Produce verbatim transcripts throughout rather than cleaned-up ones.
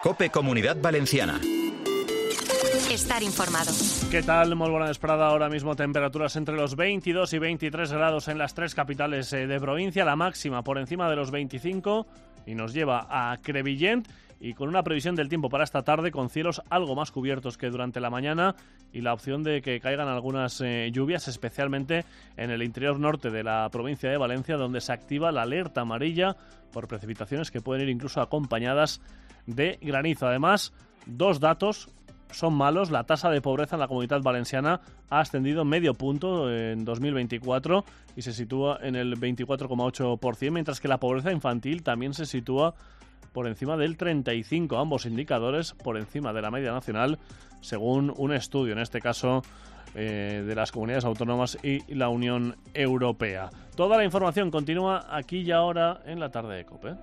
COPE Comunidad Valenciana. Estar informado. ¿Qué tal? Muy buena vesprada. Ahora mismo temperaturas entre los veintidós y veintitrés grados en las tres capitales de provincia, la máxima por encima de los veinticinco y nos lleva a Crevillent, y con una previsión del tiempo para esta tarde con cielos algo más cubiertos que durante la mañana y la opción de que caigan algunas eh, lluvias, especialmente en el interior norte de la provincia de Valencia, donde se activa la alerta amarilla por precipitaciones que pueden ir incluso acompañadas de granizo. Además, dos datos son malos. La tasa de pobreza en la Comunidad Valenciana ha ascendido medio punto en dos mil veinticuatro y se sitúa en el veinticuatro coma ocho por ciento, mientras que la pobreza infantil también se sitúa por encima del treinta y cinco, ambos indicadores por encima de la media nacional, según un estudio, en este caso eh, de las comunidades autónomas y la Unión Europea. Toda la información continúa aquí y ahora en la tarde de COPE.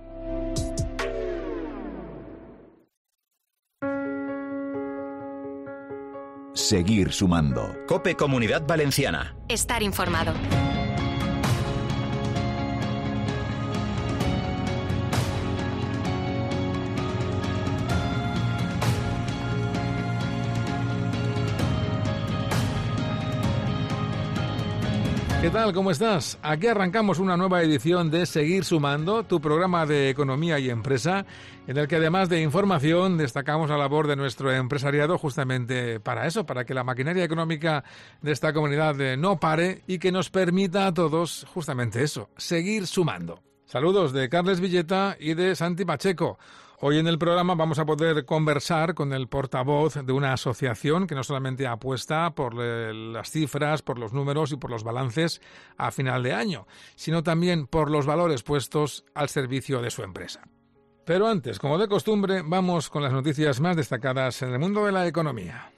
Seguir sumando. COPE Comunidad Valenciana. Estar informado. ¿Qué tal? ¿Cómo estás? Aquí arrancamos una nueva edición de Seguir Sumando, tu programa de economía y empresa, en el que además de información destacamos la labor de nuestro empresariado justamente para eso, para que la maquinaria económica de esta comunidad no pare y que nos permita a todos justamente eso, seguir sumando. Saludos de Carles Villeta y de Santi Pacheco. Hoy en el programa vamos a poder conversar con el portavoz de una asociación que no solamente apuesta por las cifras, por los números y por los balances a final de año, sino también por los valores puestos al servicio de su empresa. Pero antes, como de costumbre, vamos con las noticias más destacadas en el mundo de la economía.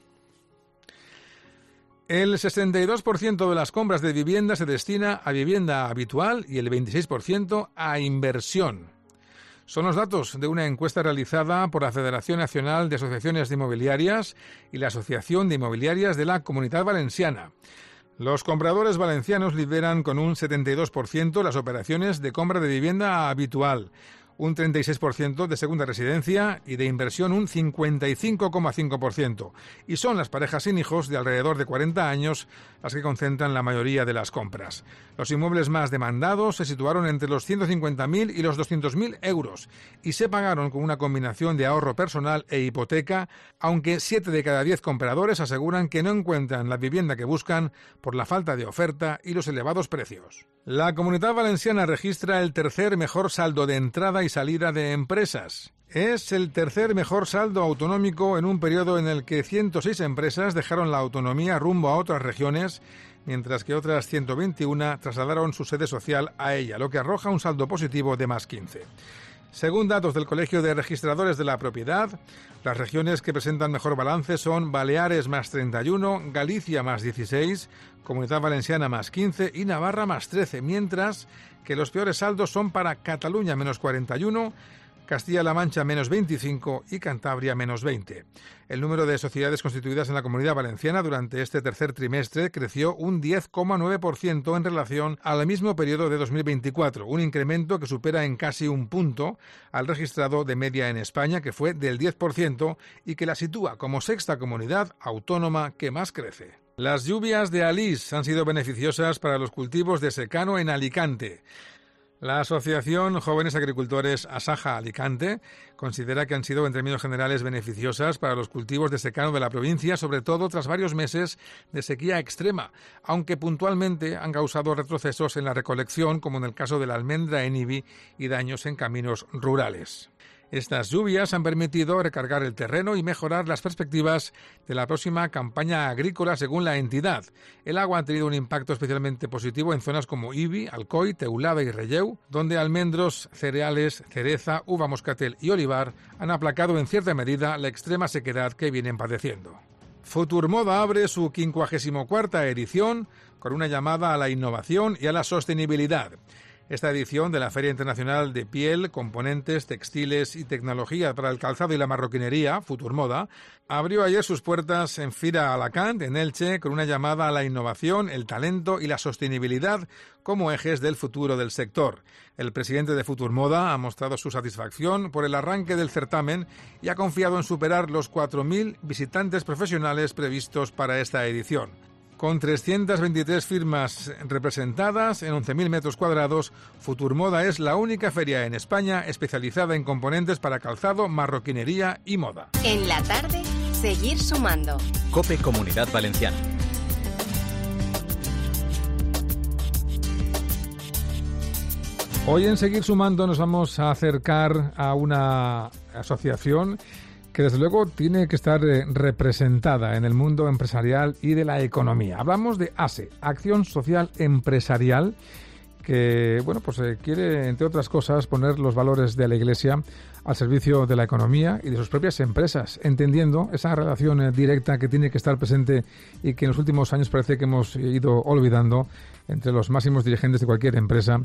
El sesenta y dos por ciento de las compras de vivienda se destina a vivienda habitual y el veintiséis por ciento a inversión. Son los datos de una encuesta realizada por la Federación Nacional de Asociaciones de Inmobiliarias y la Asociación de Inmobiliarias de la Comunidad Valenciana. Los compradores valencianos lideran con un setenta y dos por ciento las operaciones de compra de vivienda habitual, un treinta y seis por ciento de segunda residencia y de inversión un cincuenta y cinco coma cinco por ciento. Y son las parejas sin hijos de alrededor de cuarenta años las que concentran la mayoría de las compras. Los inmuebles más demandados se situaron entre los ciento cincuenta mil y los doscientos mil euros y se pagaron con una combinación de ahorro personal e hipoteca, aunque siete de cada diez compradores aseguran que no encuentran la vivienda que buscan por la falta de oferta y los elevados precios. La Comunidad Valenciana registra el tercer mejor saldo de entrada y salida de empresas. Es el tercer mejor saldo autonómico en un periodo en el que ciento seis empresas dejaron la autonomía rumbo a otras regiones, mientras que otras ciento veintiuno trasladaron su sede social a ella, lo que arroja un saldo positivo de más quince. Según datos del Colegio de Registradores de la Propiedad, las regiones que presentan mejor balance son Baleares más treinta y uno, Galicia más dieciséis, Comunidad Valenciana más quince y Navarra más trece, mientras que los peores saldos son para Cataluña menos cuarenta y uno, Castilla-La Mancha menos veinticinco y Cantabria menos veinte. El número de sociedades constituidas en la Comunidad Valenciana durante este tercer trimestre creció un diez coma nueve por ciento en relación al mismo periodo de dos mil veinticuatro, un incremento que supera en casi un punto al registrado de media en España, que fue del diez por ciento y que la sitúa como sexta comunidad autónoma que más crece. Las lluvias de Alís han sido beneficiosas para los cultivos de secano en Alicante. La Asociación Jóvenes Agricultores Asaja Alicante considera que han sido en términos generales beneficiosas para los cultivos de secano de la provincia, sobre todo tras varios meses de sequía extrema, aunque puntualmente han causado retrocesos en la recolección, como en el caso de la almendra en Ibi, y daños en caminos rurales. Estas lluvias han permitido recargar el terreno y mejorar las perspectivas de la próxima campaña agrícola, según la entidad. El agua ha tenido un impacto especialmente positivo en zonas como Ibi, Alcoy, Teulada y Relleu, donde almendros, cereales, cereza, uva moscatel y olivar han aplacado en cierta medida la extrema sequedad que vienen padeciendo. Futurmoda abre su quincuagésima cuarta edición con una llamada a la innovación y a la sostenibilidad. Esta edición de la Feria Internacional de Piel, Componentes, Textiles y Tecnología para el Calzado y la Marroquinería, Futurmoda, abrió ayer sus puertas en Fira Alacant, en Elche, con una llamada a la innovación, el talento y la sostenibilidad como ejes del futuro del sector. El presidente de Futurmoda ha mostrado su satisfacción por el arranque del certamen y ha confiado en superar los cuatro mil visitantes profesionales previstos para esta edición. Con trescientas veintitrés firmas representadas en once mil metros cuadrados, Futurmoda es la única feria en España especializada en componentes para calzado, marroquinería y moda. En la tarde, seguir sumando. COPE Comunidad Valenciana. Hoy en Seguir Sumando nos vamos a acercar a una asociación que desde luego tiene que estar eh, representada en el mundo empresarial y de la economía. Hablamos de ASE, Acción Social Empresarial, que bueno, pues eh, quiere, entre otras cosas, poner los valores de la Iglesia al servicio de la economía y de sus propias empresas, entendiendo esa relación eh, directa que tiene que estar presente y que en los últimos años parece que hemos ido olvidando entre los máximos dirigentes de cualquier empresa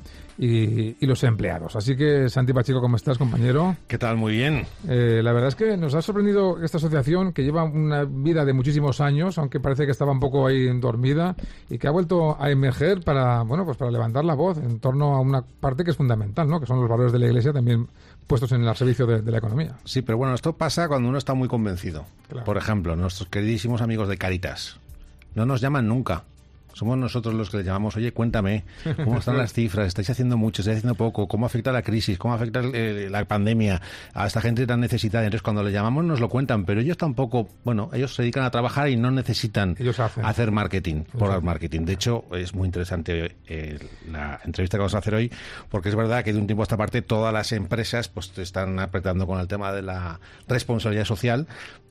y, y los empleados. Así que, Santi Pacheco, ¿cómo estás, compañero? ¿Qué tal? Muy bien. Eh, la verdad es que nos ha sorprendido esta asociación, que lleva una vida de muchísimos años, aunque parece que estaba un poco ahí dormida, y que ha vuelto a emerger para, bueno, pues para levantar la voz en torno a una parte que es fundamental, ¿no? Que son los valores de la Iglesia también puestos en el servicio de, de la economía. Sí, pero bueno, esto pasa cuando uno está muy convencido. Claro. Por ejemplo, nuestros queridísimos amigos de Cáritas no nos llaman nunca. Somos nosotros los que les llamamos, oye, cuéntame, ¿cómo están las cifras? ¿Estáis haciendo mucho? ¿Estáis haciendo poco? ¿Cómo afecta la crisis? ¿Cómo afecta eh, la pandemia a esta gente tan necesitada? Entonces, cuando les llamamos nos lo cuentan, pero ellos tampoco, bueno, ellos se dedican a trabajar y no necesitan ellos hacen. hacer marketing, Ellos por hacen. marketing. De hecho, es muy interesante eh, la entrevista que vamos a hacer hoy, porque es verdad que de un tiempo a esta parte todas las empresas pues te están apretando con el tema de la responsabilidad social.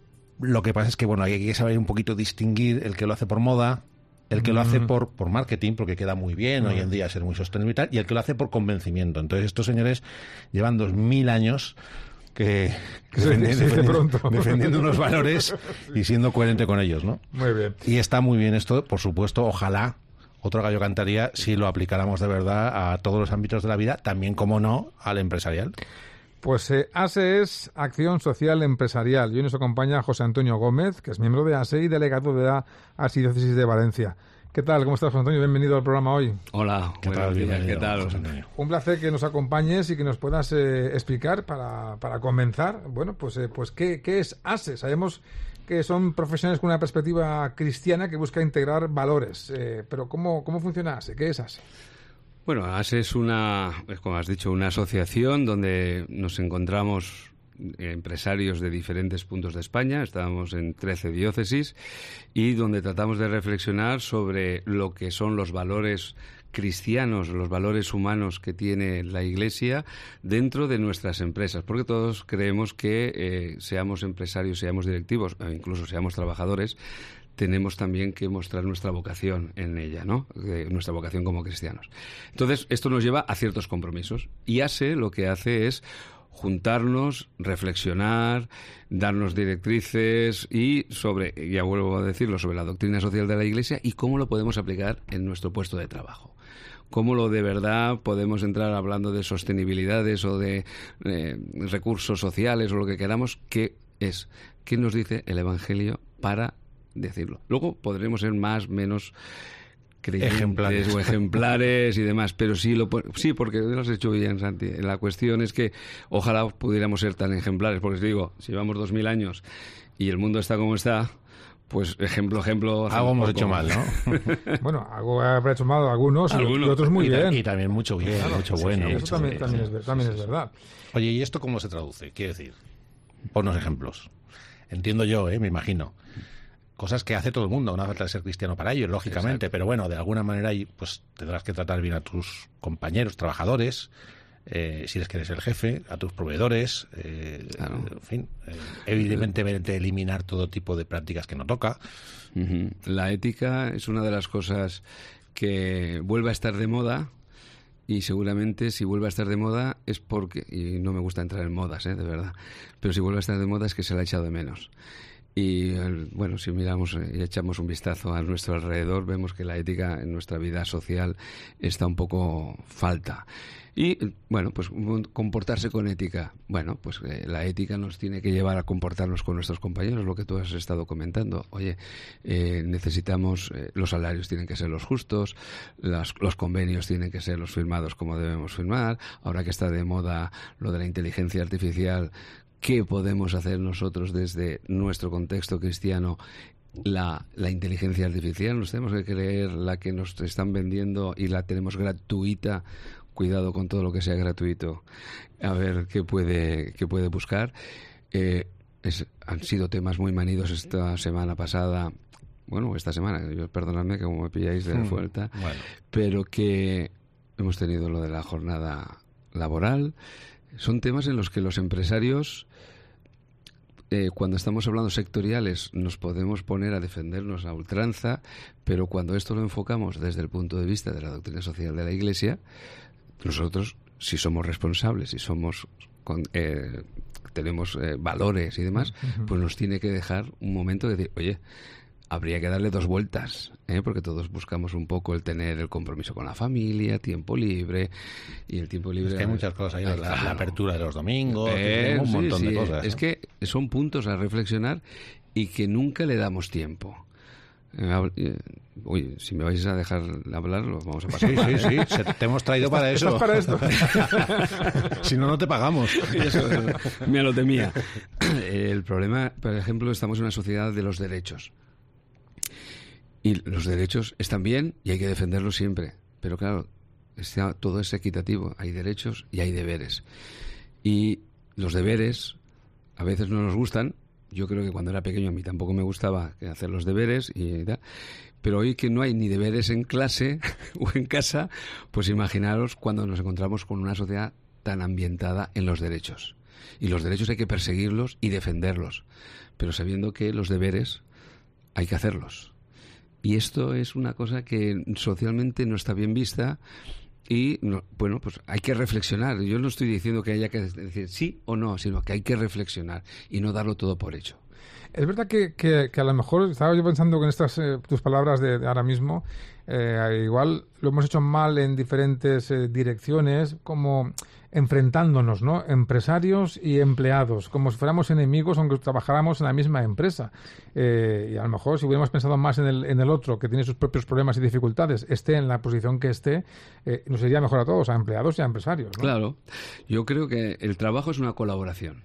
Lo que pasa es que, bueno, hay que saber un poquito distinguir el que lo hace por moda, el que lo hace por, por marketing, porque queda muy bien hoy en día ser muy sostenible y tal, y el que lo hace por convencimiento. Entonces estos señores llevan dos mil años que, que Sí, defendiendo, sí, de defendiendo, pronto. defendiendo unos valores y siendo coherente con ellos, ¿no? Muy bien. Y está muy bien esto, por supuesto, ojalá otro gallo cantaría si lo aplicáramos de verdad a todos los ámbitos de la vida, también, como no, al empresarial. Pues eh, ASE es Acción Social Empresarial y hoy nos acompaña José Antonio Gómez, que es miembro de ASE y delegado de la Archidiócesis de Valencia. ¿Qué tal? ¿Cómo estás, José Antonio? Bienvenido al programa hoy. Hola, ¿Qué buenos tal? días, Bienvenido, ¿qué tal? José Antonio. Un placer que nos acompañes y que nos puedas eh, explicar para, para comenzar, bueno, pues, eh, pues ¿qué, qué es ASE? Sabemos que son profesionales con una perspectiva cristiana que busca integrar valores, eh, pero ¿cómo, ¿cómo funciona ASE? ¿Qué es ASE? Bueno, ASE es una, como has dicho, una asociación donde nos encontramos empresarios de diferentes puntos de España, estamos en trece diócesis y donde tratamos de reflexionar sobre lo que son los valores cristianos, los valores humanos que tiene la Iglesia dentro de nuestras empresas, porque todos creemos que eh, seamos empresarios, seamos directivos, o incluso seamos trabajadores, tenemos también que mostrar nuestra vocación en ella, ¿no? Eh, nuestra vocación como cristianos. Entonces, esto nos lleva a ciertos compromisos. Y ASE lo que hace es juntarnos, reflexionar, darnos directrices y sobre, ya vuelvo a decirlo, sobre la doctrina social de la Iglesia y cómo lo podemos aplicar en nuestro puesto de trabajo. Cómo lo de verdad podemos entrar hablando de sostenibilidades o de eh, recursos sociales o lo que queramos, qué es, qué nos dice el Evangelio para decirlo. Luego podremos ser más, menos creyentes Ejemplares. o ejemplares y demás, pero sí, lo, sí, porque lo has hecho bien, Santi. La cuestión es que ojalá pudiéramos ser tan ejemplares, porque os digo, si llevamos dos mil años y el mundo está como está, pues ejemplo, ejemplo... Algo hemos tampoco. hecho mal, ¿no? Bueno, algo habrá hecho mal algunos y Algunos. otros muy y, ta- bien. y también mucho bien, Claro, mucho sí, bueno. sí, eso mucho también, bien, también, sí. es, ver- también es verdad. Oye, ¿y esto cómo se traduce? Quiero decir, ponnos ejemplos. Entiendo yo, ¿eh? Me imagino. Cosas que hace todo el mundo, no hace falta ser cristiano para ello, lógicamente, Exacto. pero bueno, de alguna manera ahí, pues tendrás que tratar bien a tus compañeros, trabajadores, eh, si eres que eres el jefe, a tus proveedores, eh, Claro. en fin, eh, evidentemente eliminar todo tipo de prácticas que no toca. Ujú. La ética es una de las cosas que vuelve a estar de moda y seguramente si vuelve a estar de moda es porque, y no me gusta entrar en modas, ¿eh? De verdad, pero si vuelve a estar de moda es que se la ha echado de menos. Y bueno, si miramos y echamos un vistazo a nuestro alrededor, vemos que la ética en nuestra vida social está un poco falta. Y, bueno, pues comportarse con ética. Bueno, pues eh, la ética nos tiene que llevar a comportarnos con nuestros compañeros, lo que tú has estado comentando. Oye, eh, necesitamos, eh, los salarios tienen que ser los justos, las, los convenios tienen que ser los firmados como debemos firmar. Ahora que está de moda lo de la inteligencia artificial, ¿qué podemos hacer nosotros desde nuestro contexto cristiano? La, la inteligencia artificial, nos tenemos que creer la que nos están vendiendo y la tenemos gratuita. Cuidado con todo lo que sea gratuito, a ver qué puede, qué puede buscar. Eh, es, han sido temas muy manidos esta semana pasada, bueno, esta semana, yo, perdonadme que como me pilláis de la vuelta, bueno. Pero que hemos tenido lo de la jornada laboral. Son temas en los que los empresarios, eh, cuando estamos hablando sectoriales, nos podemos poner a defendernos a ultranza, pero cuando esto lo enfocamos desde el punto de vista de la doctrina social de la Iglesia, nosotros, si somos responsables, si somos con, eh, tenemos eh, valores y demás, uh-huh. Pues nos tiene que dejar un momento de decir, oye, habría que darle dos vueltas, ¿eh? Porque todos buscamos un poco el tener el compromiso con la familia, tiempo libre, y el tiempo libre... Es que hay muchas cosas ahí, ay, la, claro. la apertura de los domingos, eh, un sí, montón sí, de cosas. Es ¿no? que son puntos a reflexionar y que nunca le damos tiempo. Uy, si me vais a dejar hablar, lo vamos a pasar. Sí, sí, sí. Te hemos traído para eso. para esto. Si no, no te pagamos. Eso, me lo temía. El problema, por ejemplo, estamos en una sociedad de los derechos. Y los derechos están bien y hay que defenderlos siempre. Pero claro, está, todo es equitativo. Hay derechos y hay deberes. Y los deberes a veces no nos gustan. Yo creo que cuando era pequeño a mí tampoco me gustaba hacer los deberes y tal. Pero hoy que no hay ni deberes en clase o en casa, pues imaginaros cuando nos encontramos con una sociedad tan ambientada en los derechos. Y los derechos hay que perseguirlos y defenderlos, pero sabiendo que los deberes hay que hacerlos. Y esto es una cosa que socialmente no está bien vista. Y, no, bueno, pues hay que reflexionar. Yo no estoy diciendo que haya que decir sí o no, sino que hay que reflexionar y no darlo todo por hecho. Es verdad que, que, que a lo mejor, estaba yo pensando con estas eh, tus palabras de, de ahora mismo, eh, igual lo hemos hecho mal en diferentes eh, direcciones, como enfrentándonos, ¿no? Empresarios y empleados, como si fuéramos enemigos aunque trabajáramos en la misma empresa. Eh, y a lo mejor si hubiéramos pensado más en el, en el otro, que tiene sus propios problemas y dificultades, esté en la posición que esté, eh, nos iría mejor a todos, a empleados y a empresarios, ¿no? Claro. Yo creo que el trabajo es una colaboración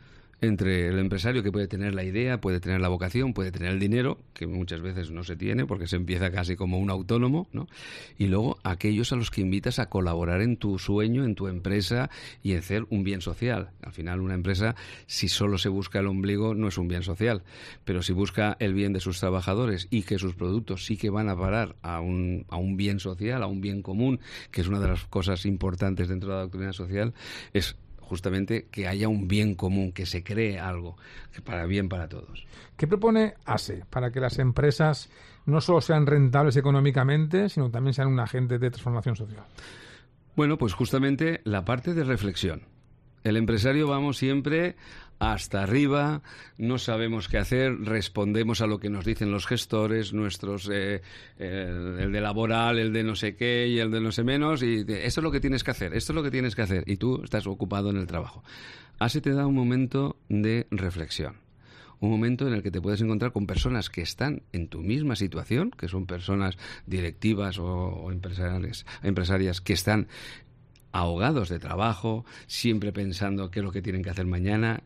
entre el empresario, que puede tener la idea, puede tener la vocación, puede tener el dinero, que muchas veces no se tiene porque se empieza casi como un autónomo, ¿no? Y luego aquellos a los que invitas a colaborar en tu sueño, en tu empresa y en hacer un bien social. Al final una empresa, si solo se busca el ombligo, no es un bien social, pero si busca el bien de sus trabajadores y que sus productos sí que van a parar a un, a un bien social, a un bien común, que es una de las cosas importantes dentro de la doctrina social, es justamente que haya un bien común, que se cree algo para bien para todos. ¿Qué propone A S E para que las empresas no solo sean rentables económicamente, sino también sean un agente de transformación social? Bueno, pues justamente la parte de reflexión. El empresario vamos siempre hasta arriba, no sabemos qué hacer, respondemos a lo que nos dicen los gestores, nuestros, eh, el, el de laboral, el de no sé qué y el de no sé menos, y de, esto es lo que tienes que hacer, esto es lo que tienes que hacer, y tú estás ocupado en el trabajo. Así te da un momento de reflexión, un momento en el que te puedes encontrar con personas que están en tu misma situación, que son personas directivas o, o empresariales, empresarias que están ahogados de trabajo, siempre pensando qué es lo que tienen que hacer mañana,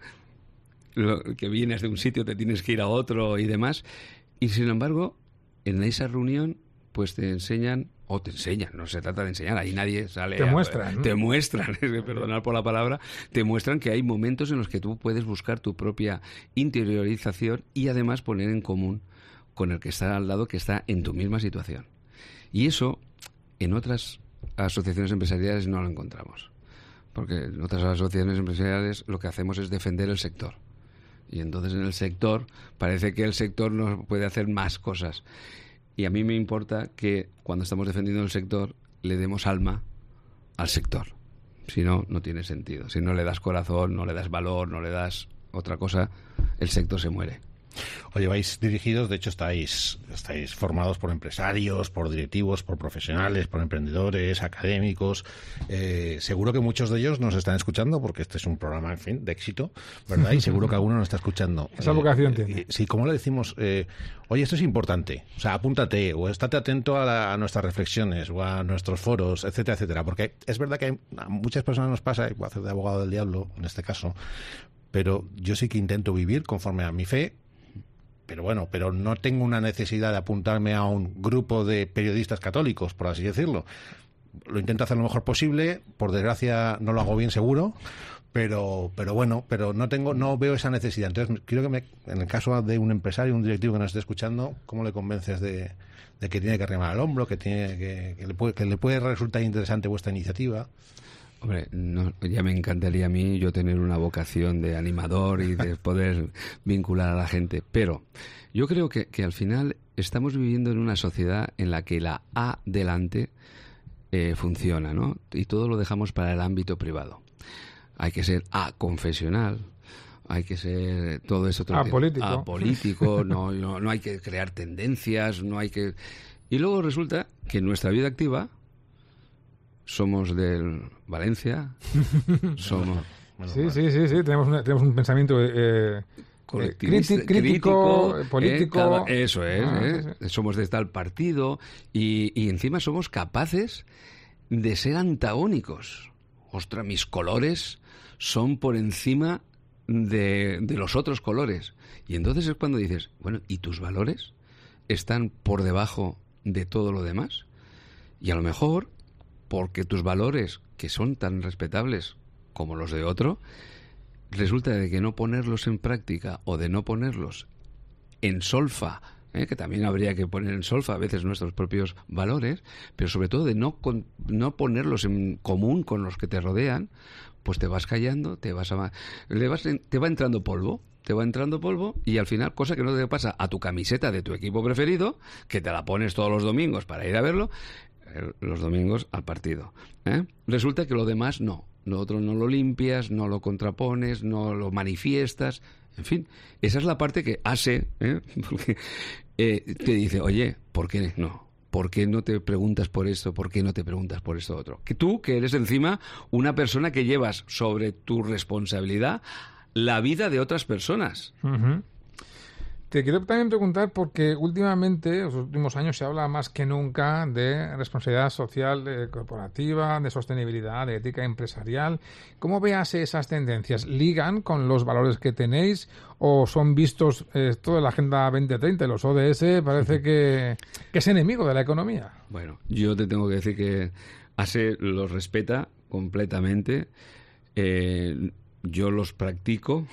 lo, que vienes de un sitio, te tienes que ir a otro y demás. Y sin embargo, en esa reunión, pues te enseñan, o te enseñan, no se trata de enseñar, ahí nadie sale... Te a, muestran, ¿no? Te muestran, perdonad por la palabra, te muestran que hay momentos en los que tú puedes buscar tu propia interiorización y además poner en común con el que está al lado, que está en tu misma situación. Y eso, en otras asociaciones empresariales no lo encontramos, porque en otras asociaciones empresariales lo que hacemos es defender el sector, y entonces en el sector parece que el sector no puede hacer más cosas, y a mí me importa que cuando estamos defendiendo el sector le demos alma al sector, si no, no tiene sentido. Si no le das corazón, no le das valor, no le das otra cosa, el sector se muere. Oye, vais dirigidos, de hecho estáis, estáis formados por empresarios, por directivos, por profesionales, por emprendedores, académicos. Eh, seguro que muchos de ellos nos están escuchando porque este es un programa, en fin, de éxito, ¿verdad? Y seguro que alguno nos está escuchando. Esa vocación eh, tiene. Eh, sí, como le decimos, eh, oye, esto es importante, o sea, apúntate o estate atento a, la, a nuestras reflexiones o a nuestros foros, etcétera, etcétera. Porque es verdad que hay, a muchas personas nos pasa, y voy a hacer de abogado del diablo en este caso, pero yo sí que intento vivir conforme a mi fe, pero bueno, pero no tengo una necesidad de apuntarme a un grupo de periodistas católicos, por así decirlo. Lo intento hacer lo mejor posible, por desgracia no lo hago bien seguro, pero pero bueno, pero no tengo no veo esa necesidad. Entonces, creo que me, en el caso de un empresario, un directivo que nos esté escuchando, ¿cómo le convences de, de que tiene que remar al hombro, que tiene que, que, le puede, que le puede resultar interesante vuestra iniciativa? Hombre, no, ya me encantaría a mí yo tener una vocación de animador y de poder vincular a la gente, pero yo creo que, que al final estamos viviendo en una sociedad en la que la A delante eh, funciona, ¿no? Y todo lo dejamos para el ámbito privado. Hay que ser aconfesional, hay que ser todo eso otro apolítico, apolítico no, no, no hay que crear tendencias, no hay que... Y luego resulta que en nuestra vida activa somos del Valencia, somos... Bueno, sí, sí, sí, sí, tenemos, una, tenemos un pensamiento eh, colectivista, crítico, crítico, político. Eh, cada, eso es, ah, eh, sí, sí. somos de tal partido y, y encima somos capaces de ser antagónicos. Ostras, mis colores son por encima de, de los otros colores. Y entonces es cuando dices, bueno, ¿y tus valores están por debajo de todo lo demás? Y a lo mejor, porque tus valores, que son tan respetables como los de otro, resulta de que no ponerlos en práctica o de no ponerlos en solfa, ¿eh? que también habría que poner en solfa a veces nuestros propios valores, pero sobre todo de no, con, no ponerlos en común con los que te rodean, pues te vas callando, te vas a, le vas, te va entrando polvo. Te va entrando polvo y al final, cosa que no te pasa a tu camiseta de tu equipo preferido, que te la pones todos los domingos para ir a verlo, los domingos al partido. ¿eh? Resulta que lo demás no. Lo otro no lo limpias, no lo contrapones, no lo manifiestas. En fin, esa es la parte que hace, ¿eh? Porque eh, te dice, oye, ¿por qué no? ¿Por qué no te preguntas por esto? ¿Por qué no te preguntas por esto otro? Que tú, que eres encima una persona que llevas sobre tu responsabilidad la vida de otras personas. Uh-huh. Te quiero también preguntar, porque últimamente, en los últimos años, se habla más que nunca de responsabilidad social eh, corporativa, de sostenibilidad, de ética empresarial. ¿Cómo veas esas tendencias? ¿Ligan con los valores que tenéis o son vistos eh, esto de la Agenda veinte treinta, los O D S, parece que, que es enemigo de la economía? Bueno, yo te tengo que decir que A S E los respeta completamente. Eh, Yo los practico.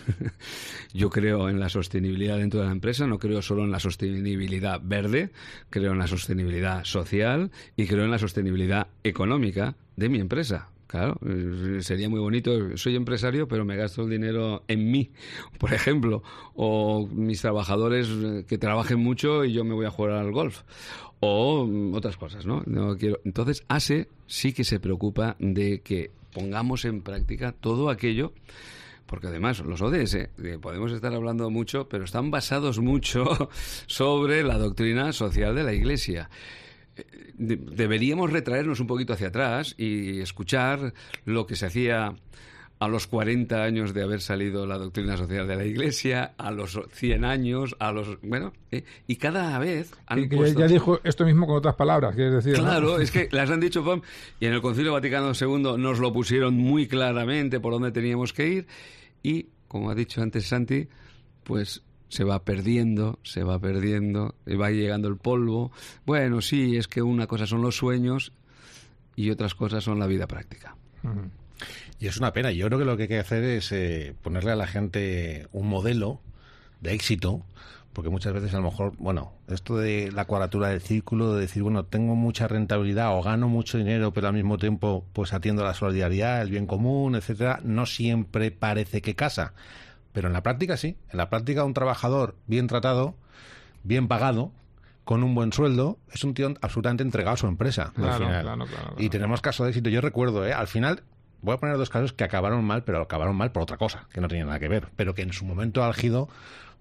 Yo creo en la sostenibilidad dentro de la empresa. No creo solo en la sostenibilidad verde. Creo en la sostenibilidad social y creo en la sostenibilidad económica de mi empresa. Claro, sería muy bonito. Soy empresario, pero me gasto el dinero en mí, por ejemplo. O mis trabajadores que trabajen mucho y yo me voy a jugar al golf. O otras cosas, ¿no? No quiero. Entonces, A S E sí que se preocupa de que pongamos en práctica todo aquello, porque además los O D S, eh, podemos estar hablando mucho, pero están basados mucho sobre la doctrina social de la Iglesia. De- deberíamos retraernos un poquito hacia atrás y escuchar lo que se hacía a los cuarenta años de haber salido la doctrina social de la Iglesia, a los cien años, a los... Bueno, eh, y cada vez han Y que puesto... ya dijo esto mismo con otras palabras, quieres decir, ¿no? Claro, es que las han dicho, pam, y en el Concilio Vaticano segundo nos lo pusieron muy claramente por dónde teníamos que ir y, como ha dicho antes Santi, pues se va perdiendo, se va perdiendo, y va llegando el polvo. Bueno, sí, es que una cosa son los sueños y otras cosas son la vida práctica. Ujú. Y es una pena. Yo creo que lo que hay que hacer es eh, ponerle a la gente un modelo de éxito, porque muchas veces a lo mejor, bueno, esto de la cuadratura del círculo, de decir, bueno, tengo mucha rentabilidad o gano mucho dinero, pero al mismo tiempo pues atiendo a la solidaridad, el bien común, etcétera, no siempre parece que casa. Pero en la práctica sí. En la práctica un trabajador bien tratado, bien pagado, con un buen sueldo, es un tío absolutamente entregado a su empresa. Claro, al final. claro, claro, claro. Y tenemos casos de éxito. Yo recuerdo, ¿eh? Al final... Voy a poner dos casos que acabaron mal, pero acabaron mal por otra cosa, que no tenía nada que ver, pero que en su momento álgido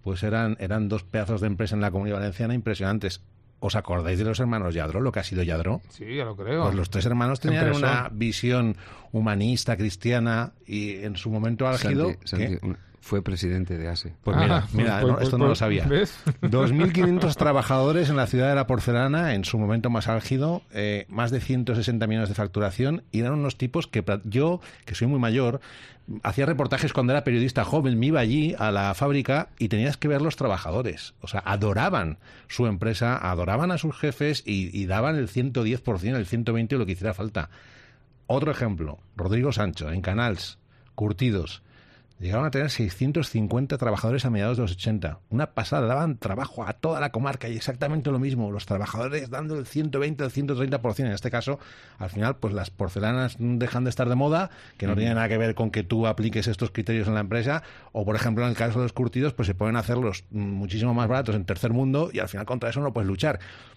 pues eran, eran dos pedazos de empresa en la Comunidad Valenciana impresionantes. ¿Os acordáis de los hermanos Lladró, lo que ha sido Lladró? Sí, ya lo creo. Pues los tres hermanos tenían Empresón. una visión humanista, cristiana, y en su momento álgido... Santi, Santi, una, fue presidente de A S E. Pues mira, Ah, mira pues, no, pues, esto pues, no lo sabía. ¿ves? dos mil quinientos trabajadores en la ciudad de la porcelana, en su momento más álgido, eh, más de ciento sesenta millones de facturación, y eran unos tipos que yo, que soy muy mayor, hacía reportajes cuando era periodista joven, me iba allí a la fábrica y tenías que ver los trabajadores. O sea, adoraban su empresa, adoraban a sus jefes y, y daban el ciento diez por ciento, el ciento veinte por ciento, lo que hiciera falta. Otro ejemplo, Rodrigo Sancho, en Canals, Curtidos. Llegaron a tener seiscientos cincuenta trabajadores a mediados de los ochenta. Una pasada, daban trabajo a toda la comarca y exactamente lo mismo. Los trabajadores dando el ciento veinte, el ciento treinta por ciento. En este caso, al final, pues las porcelanas dejan de estar de moda, que no mm. tiene nada que ver con que tú apliques estos criterios en la empresa. O, por ejemplo, en el caso de los curtidos, pues se pueden hacerlos muchísimo más baratos en tercer mundo y al final contra eso no puedes luchar.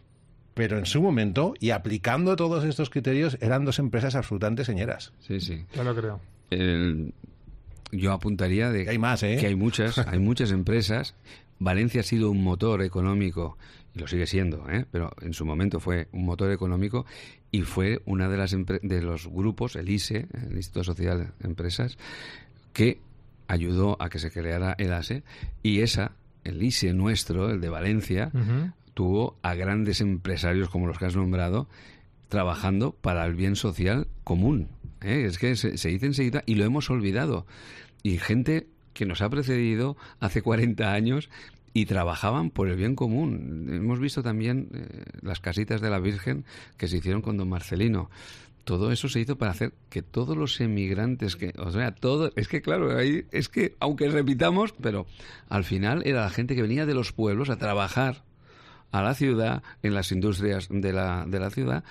Pero en su momento, y aplicando todos estos criterios, eran dos empresas absolutamente señeras. Sí, sí. Ya lo creo. El... Yo apuntaría de que hay más, ¿eh? que hay muchas, hay muchas empresas. Valencia ha sido un motor económico y lo sigue siendo, ¿eh? Pero en su momento fue un motor económico y fue una de las empre- de los grupos, el I S E, el Instituto Social de Empresas, que ayudó a que se creara el A S E, y esa, el I S E nuestro, el de Valencia, uh-huh. tuvo a grandes empresarios como los que has nombrado trabajando para el bien social común. ¿Eh? Es que se, se dice enseguida y lo hemos olvidado. Y gente que nos ha precedido hace cuarenta años y trabajaban por el bien común. Hemos visto también eh, las casitas de la Virgen que se hicieron con don Marcelino. Todo eso se hizo para hacer que todos los emigrantes que, o sea, todo, es que claro, ahí es que aunque repitamos, pero al final era la gente que venía de los pueblos a trabajar a la ciudad, en las industrias de la de la ciudad,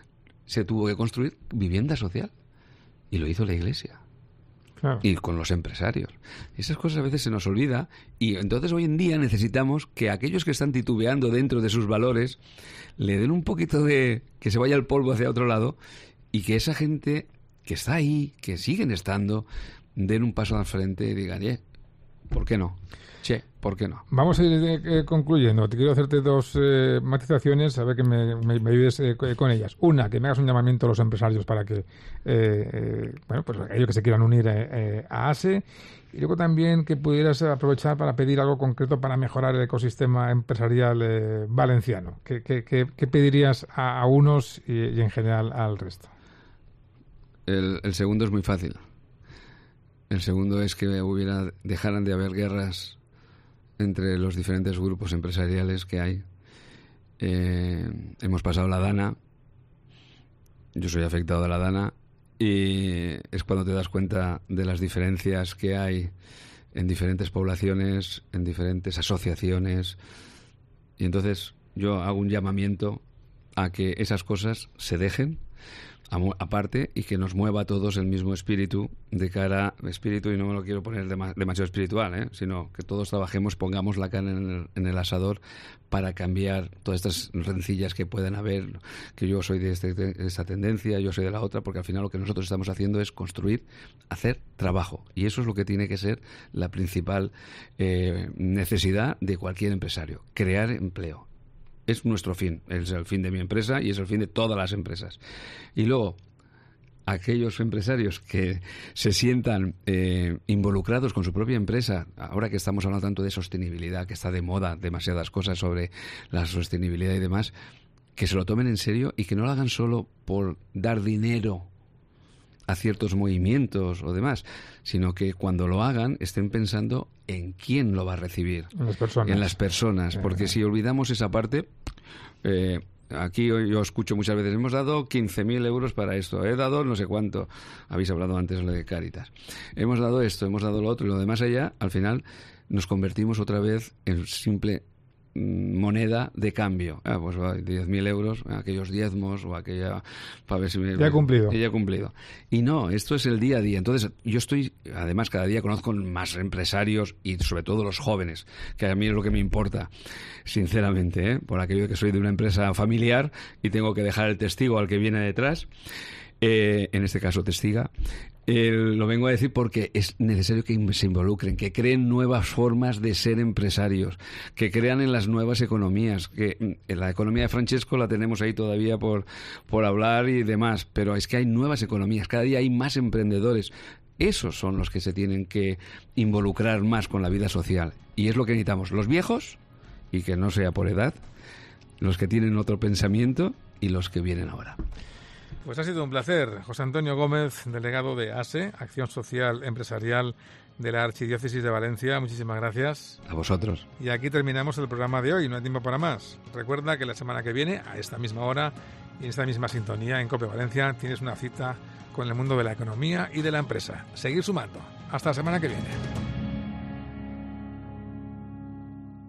se tuvo que construir vivienda social. Y lo hizo la Iglesia. Claro. Y con los empresarios. Esas cosas a veces se nos olvida y entonces hoy en día necesitamos que aquellos que están titubeando dentro de sus valores le den un poquito de... que se vaya el polvo hacia otro lado y que esa gente que está ahí, que siguen estando, den un paso al frente y digan, eh, ¿por qué no? Che, ¿por qué no? Vamos a ir eh, concluyendo. Te quiero hacerte dos eh, matizaciones, a ver que me, me, me ayudes eh, con ellas. Una, que me hagas un llamamiento a los empresarios para que, eh, eh, bueno, pues aquellos que se quieran unir eh, eh, a A S E. Y luego también que pudieras aprovechar para pedir algo concreto para mejorar el ecosistema empresarial eh, valenciano. ¿Qué, qué, qué, qué pedirías a, a unos y, y en general al resto? El, el segundo es muy fácil. El segundo es que hubiera dejaran de haber guerras entre los diferentes grupos empresariales que hay. Eh, hemos pasado la Dana, yo soy afectado de la Dana, y es cuando te das cuenta de las diferencias que hay en diferentes poblaciones, en diferentes asociaciones, y entonces yo hago un llamamiento a que esas cosas se dejen aparte y que nos mueva a todos el mismo espíritu de cara espíritu, y no me lo quiero poner dema, demasiado espiritual, ¿eh? Sino que todos trabajemos, pongamos la carne en el, en el asador para cambiar todas estas rencillas que puedan haber, que yo soy de, este, de esta tendencia, yo soy de la otra, porque al final lo que nosotros estamos haciendo es construir, hacer trabajo, y eso es lo que tiene que ser la principal eh, necesidad de cualquier empresario, crear empleo. Es nuestro fin, es el fin de mi empresa y es el fin de todas las empresas. Y luego, aquellos empresarios que se sientan eh, involucrados con su propia empresa, ahora que estamos hablando tanto de sostenibilidad, que está de moda demasiadas cosas sobre la sostenibilidad y demás, que se lo tomen en serio y que no lo hagan solo por dar dinero a ciertos movimientos o demás, sino que cuando lo hagan estén pensando en quién lo va a recibir. En las personas. En las personas, porque si olvidamos esa parte, eh, aquí yo, yo escucho muchas veces, hemos dado quince mil euros para esto, he dado no sé cuánto, habéis hablado antes de Cáritas, hemos dado esto, hemos dado lo otro, y lo demás allá, al final nos convertimos otra vez en simple moneda de cambio. Ah, pues diez mil euros, aquellos diezmos o aquella... para ver si me, ya he cumplido. Ya he cumplido. Y no, esto es el día a día. Entonces, yo estoy, además, cada día conozco más empresarios y sobre todo los jóvenes, que a mí es lo que me importa, sinceramente, ¿eh? Por aquello de que soy de una empresa familiar y tengo que dejar el testigo al que viene detrás. eh, en este caso Testiga. Eh, lo vengo a decir porque es necesario que se involucren, que creen nuevas formas de ser empresarios, que crean en las nuevas economías, que en la economía de Francesco la tenemos ahí todavía por, por hablar y demás, pero es que hay nuevas economías, cada día hay más emprendedores. Esos son los que se tienen que involucrar más con la vida social. Y es lo que necesitamos, los viejos, y que no sea por edad, los que tienen otro pensamiento y los que vienen ahora. Pues ha sido un placer. José Antonio Gómez, delegado de A S E, Acción Social Empresarial de la Archidiócesis de Valencia. Muchísimas gracias. A vosotros. Y aquí terminamos el programa de hoy. No hay tiempo para más. Recuerda que la semana que viene, a esta misma hora y en esta misma sintonía, en COPE Valencia, tienes una cita con el mundo de la economía y de la empresa. Seguir sumando. Hasta la semana que viene.